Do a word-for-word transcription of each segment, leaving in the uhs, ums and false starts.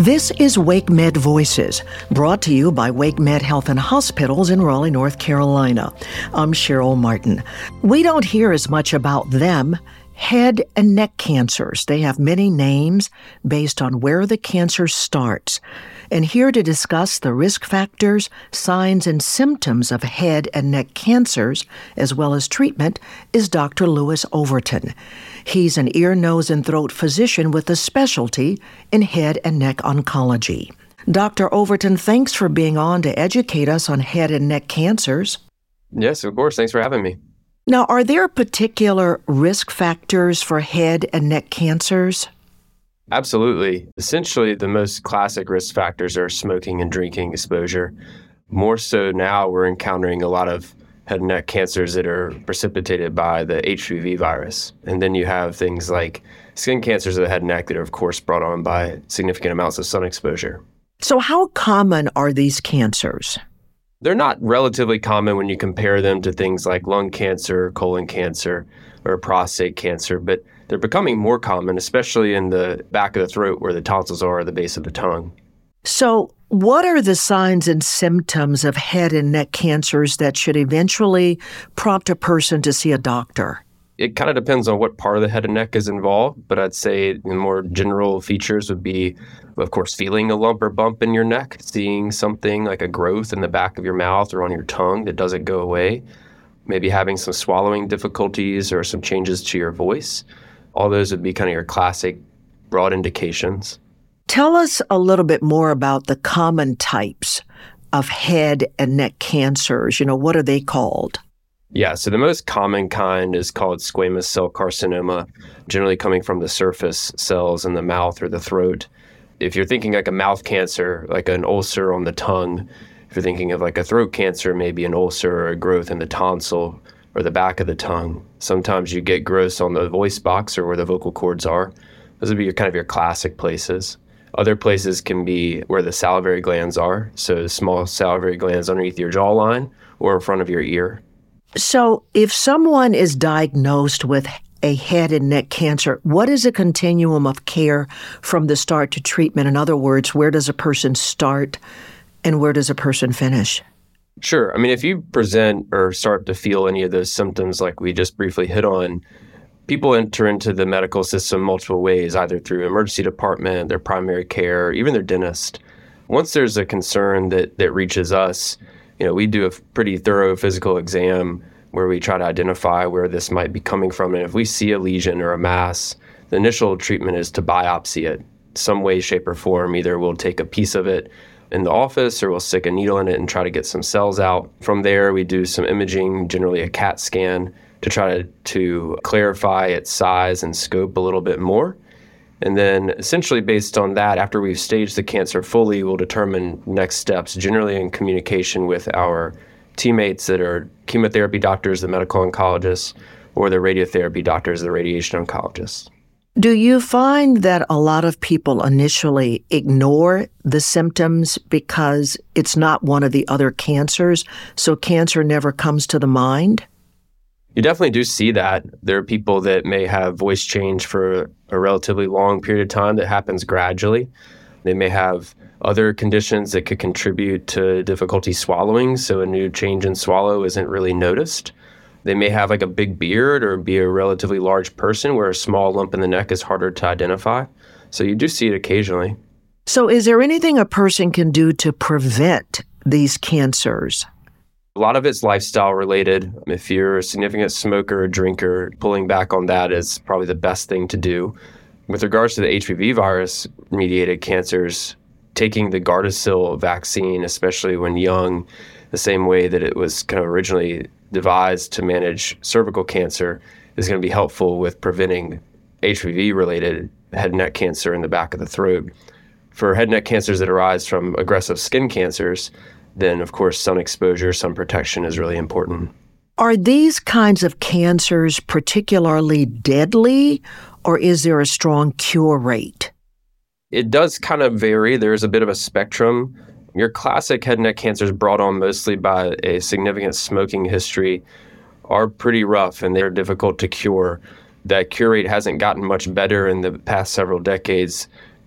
This is WakeMed Voices, brought to you by WakeMed Health and Hospitals in Raleigh, North Carolina. I'm Cheryl Martin. We don't hear as much about them. Head and neck cancers. They have many names based on where the cancer starts. And here to discuss the risk factors, signs, and symptoms of head and neck cancers, as well as treatment, is Doctor Louis Overton. He's an ear, nose, and throat physician with a specialty in head and neck oncology. Doctor Overton, thanks for being on to educate us on head and neck cancers. Yes, of course. Thanks for having me. Now, are there particular risk factors for head and neck cancers? Absolutely. Essentially, the most classic risk factors are smoking and drinking exposure. More so now, we're encountering a lot of head and neck cancers that are precipitated by the H P V virus. And then you have things like skin cancers of the head and neck that are, of course, brought on by significant amounts of sun exposure. So how common are these cancers? They're not relatively common when you compare them to things like lung cancer, colon cancer, or prostate cancer, but they're becoming more common, especially in the back of the throat where the tonsils are at the base of the tongue. So what are the signs and symptoms of head and neck cancers that should eventually prompt a person to see a doctor? It kind of depends on what part of the head and neck is involved, but I'd say the more general features would be, of course, feeling a lump or bump in your neck, seeing something like a growth in the back of your mouth or on your tongue that doesn't go away, maybe having some swallowing difficulties or some changes to your voice. All those would be kind of your classic broad indications. Tell us a little bit more about the common types of head and neck cancers. You know, what are they called? Yeah, so the most common kind is called squamous cell carcinoma, generally coming from the surface cells in the mouth or the throat. If you're thinking like a mouth cancer, like an ulcer on the tongue, if you're thinking of like a throat cancer, maybe an ulcer or a growth in the tonsil or the back of the tongue. Sometimes you get growths on the voice box or where the vocal cords are. Those would be your kind of your classic places. Other places can be where the salivary glands are, so small salivary glands underneath your jawline or in front of your ear. So if someone is diagnosed with a head and neck cancer, what is a continuum of care from the start to treatment? In other words, where does a person start and where does a person finish? Sure. I mean, if you present or start to feel any of those symptoms like we just briefly hit on, people enter into the medical system multiple ways, either through emergency department, their primary care, or even their dentist. Once there's a concern that, that reaches us, you know, we do a pretty thorough physical exam where we try to identify where this might be coming from. And if we see a lesion or a mass, the initial treatment is to biopsy it some way, shape, or form. Either we'll take a piece of it in the office or we'll stick a needle in it and try to get some cells out. From there, we do some imaging, generally a CAT scan, to try to, to clarify its size and scope a little bit more. And then essentially based on that, after we've staged the cancer fully, we'll determine next steps, generally in communication with our teammates that are chemotherapy doctors, the medical oncologists, or the radiotherapy doctors, the radiation oncologists. Do you find that a lot of people initially ignore the symptoms because it's not one of the other cancers, so cancer never comes to the mind? You definitely do see that. There are people that may have voice change for a relatively long period of time that happens gradually. They may have other conditions that could contribute to difficulty swallowing, so a new change in swallow isn't really noticed. They may have like a big beard or be a relatively large person where a small lump in the neck is harder to identify. So you do see it occasionally. So is there anything a person can do to prevent these cancers? A lot of it's lifestyle related. If you're a significant smoker or drinker, pulling back on that is probably the best thing to do. With regards to the H P V virus mediated cancers, taking the Gardasil vaccine, especially when young, the same way that it was kind of originally devised to manage cervical cancer, is going to be helpful with preventing H P V-related head and neck cancer in the back of the throat. For head and neck cancers that arise from aggressive skin cancers, then, of course, sun exposure, sun protection is really important. Are these kinds of cancers particularly deadly, or is there a strong cure rate? It does kind of vary. There's a bit of a spectrum. Your classic head and neck cancers brought on mostly by a significant smoking history are pretty rough and they're difficult to cure. That cure rate hasn't gotten much better in the past several decades,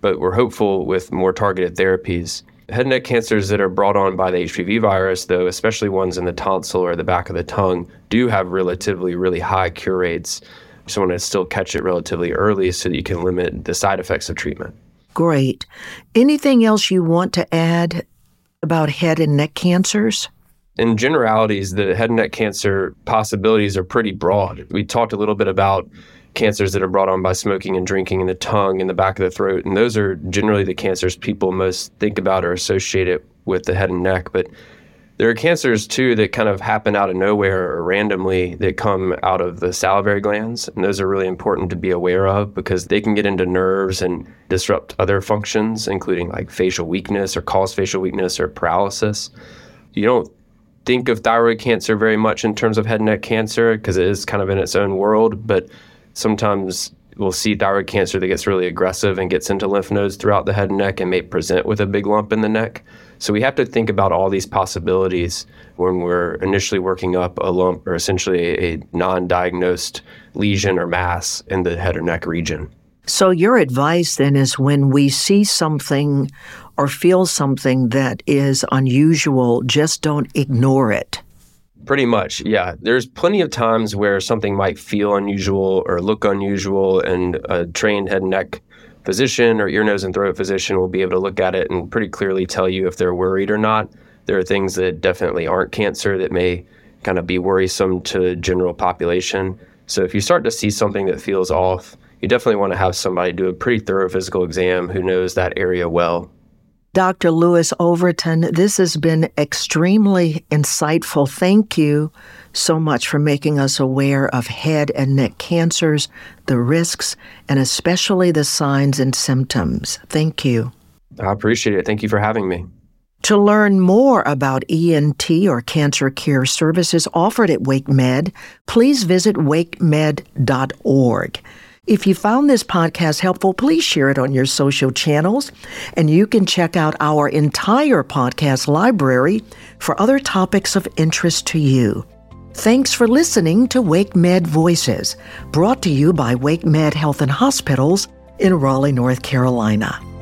but we're hopeful with more targeted therapies. Head and neck cancers that are brought on by the H P V virus, though, especially ones in the tonsil or the back of the tongue, do have relatively really high cure rates. So you want to still catch it relatively early so that you can limit the side effects of treatment. Great. Anything else you want to add about head and neck cancers? In generalities, the head and neck cancer possibilities are pretty broad. We talked a little bit about cancers that are brought on by smoking and drinking in the tongue and the back of the throat, and those are generally the cancers people most think about or associate it with the head and neck. But there are cancers, too, that kind of happen out of nowhere or randomly that come out of the salivary glands, and those are really important to be aware of because they can get into nerves and disrupt other functions, including like facial weakness or cause facial weakness or paralysis. You don't think of thyroid cancer very much in terms of head and neck cancer because it is kind of in its own world, but sometimes we'll see thyroid cancer that gets really aggressive and gets into lymph nodes throughout the head and neck and may present with a big lump in the neck. So we have to think about all these possibilities when we're initially working up a lump or essentially a non-diagnosed lesion or mass in the head or neck region. So your advice then is when we see something or feel something that is unusual, just don't ignore it. Pretty much, yeah. There's plenty of times where something might feel unusual or look unusual, and a trained head and neck physician or ear, nose, and throat physician will be able to look at it and pretty clearly tell you if they're worried or not. There are things that definitely aren't cancer that may kind of be worrisome to the general population. So if you start to see something that feels off, you definitely want to have somebody do a pretty thorough physical exam who knows that area well. Doctor Louis Overton, this has been extremely insightful. Thank you so much for making us aware of head and neck cancers, the risks, and especially the signs and symptoms. Thank you. I appreciate it. Thank you for having me. To learn more about E N T or cancer care services offered at WakeMed, please visit wake med dot org. If you found this podcast helpful, please share it on your social channels, and you can check out our entire podcast library for other topics of interest to you. Thanks for listening to WakeMed Voices, brought to you by WakeMed Health and Hospitals in Raleigh, North Carolina.